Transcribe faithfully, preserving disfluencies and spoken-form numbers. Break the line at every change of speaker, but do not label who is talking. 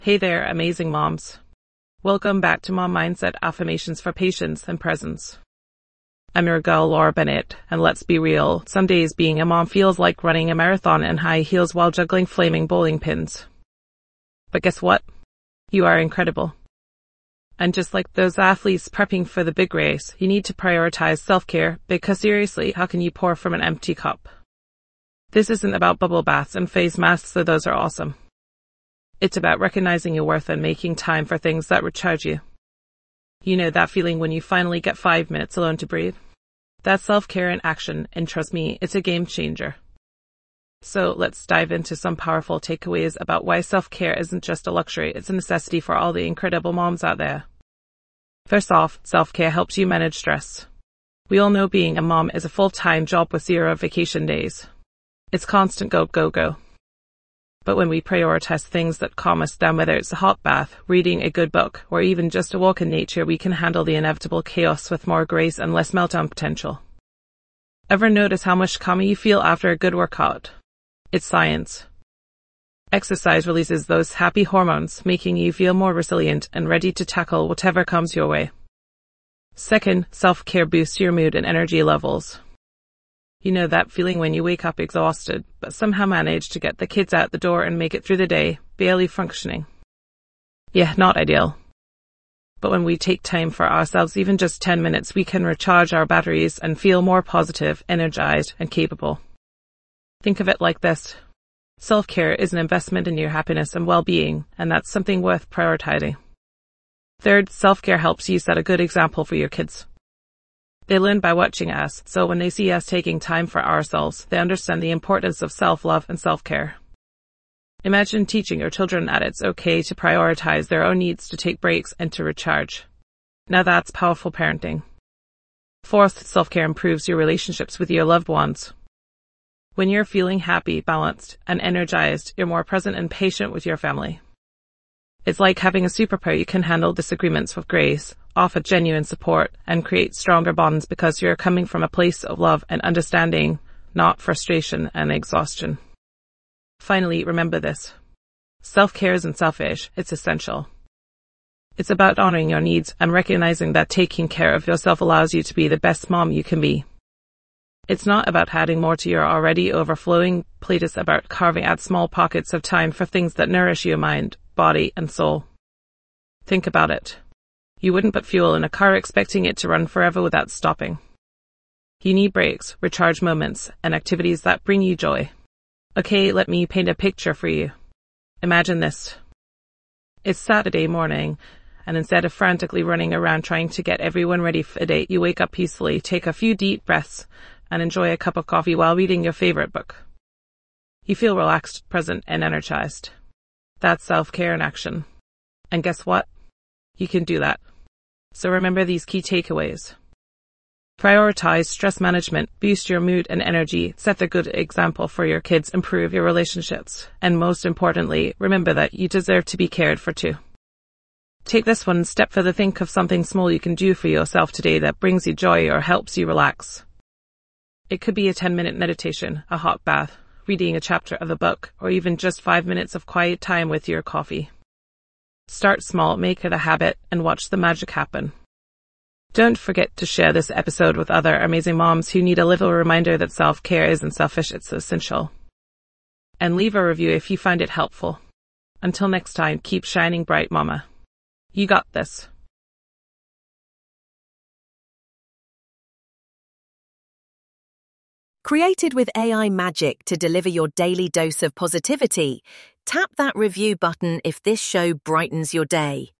Hey there, amazing moms. Welcome back to Mom Mindset Affirmations for Patience and Presence. I'm your girl, Laura Bennett, and let's be real, some days being a mom feels like running a marathon in high heels while juggling flaming bowling pins. But guess what? You are incredible. And just like those athletes prepping for the big race, you need to prioritize self-care, because seriously, how can you pour from an empty cup? This isn't about bubble baths and face masks, though those are awesome. It's about recognizing your worth and making time for things that recharge you. You know that feeling when you finally get five minutes alone to breathe? That's self-care in action, and trust me, it's a game changer. So let's dive into some powerful takeaways about why self-care isn't just a luxury, it's a necessity for all the incredible moms out there. First off, self-care helps you manage stress. We all know being a mom is a full-time job with zero vacation days. It's constant go, go, go. But when we prioritize things that calm us down, whether it's a hot bath, reading a good book, or even just a walk in nature, we can handle the inevitable chaos with more grace and less meltdown potential. Ever notice how much calmer you feel after a good workout? It's science. Exercise releases those happy hormones, making you feel more resilient and ready to tackle whatever comes your way. Second, self-care boosts your mood and energy levels. You know that feeling when you wake up exhausted, but somehow manage to get the kids out the door and make it through the day, barely functioning. Yeah, not ideal. But when we take time for ourselves, even just ten minutes, we can recharge our batteries and feel more positive, energized, and capable. Think of it like this. Self-care is an investment in your happiness and well-being, and that's something worth prioritizing. Third, self-care helps you set a good example for your kids. They learn by watching us, so when they see us taking time for ourselves, they understand the importance of self-love and self-care. Imagine teaching your children that it's okay to prioritize their own needs, to take breaks, and to recharge. Now that's powerful parenting. Fourth, self-care improves your relationships with your loved ones. When you're feeling happy, balanced, and energized, you're more present and patient with your family. It's like having a superpower. You can handle disagreements with grace, offer genuine support, and create stronger bonds because you're coming from a place of love and understanding, not frustration and exhaustion. Finally, remember this. Self-care isn't selfish, it's essential. It's about honoring your needs and recognizing that taking care of yourself allows you to be the best mom you can be. It's not about adding more to your already overflowing plate, it's about carving out small pockets of time for things that nourish your mind, body, and soul. Think about it. You wouldn't put fuel in a car expecting it to run forever without stopping. You need breaks, recharge moments, and activities that bring you joy. Okay, let me paint a picture for you. Imagine this. It's Saturday morning, and instead of frantically running around trying to get everyone ready for a date, you wake up peacefully, take a few deep breaths, and enjoy a cup of coffee while reading your favorite book. You feel relaxed, present, and energized. That's self-care in action. And guess what? You can do that. So remember these key takeaways. Prioritize stress management, boost your mood and energy, set the good example for your kids, improve your relationships, and most importantly, remember that you deserve to be cared for too. Take this one step further. Think of something small you can do for yourself today that brings you joy or helps you relax. It could be a ten-minute meditation, a hot bath, reading a chapter of a book, or even just five minutes of quiet time with your coffee. Start small, make it a habit, and watch the magic happen. Don't forget to share this episode with other amazing moms who need a little reminder that self-care isn't selfish, it's essential. And leave a review if you find it helpful. Until next time, keep shining bright, mama. You got this.
Created with A I magic to deliver your daily dose of positivity, tap that review button if this show brightens your day.